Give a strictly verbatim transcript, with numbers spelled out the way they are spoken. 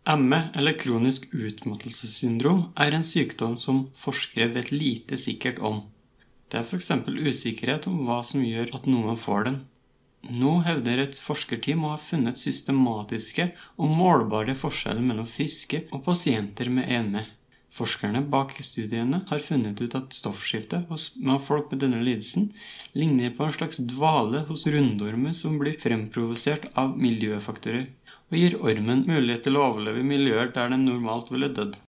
M E, eller kronisk utmattelsessyndrom, er en sykdom som forskere vet lite sikkert om. Det er for eksempel usikkerhet om hva som gjør at noen får den. Nå hevder et forskerteam å ha funnet systematiske og målbare forskjeller mellom friske og pasienter med M E. Forskerne bak studiene har funnet ut at stoffskiftet hos folk med denne lidelsen ligner på en slags dvale hos rundormer som blir fremprovosert av miljøfaktorer, og gir ormen mulighet til å overleve i miljøer der den normalt ville dødd.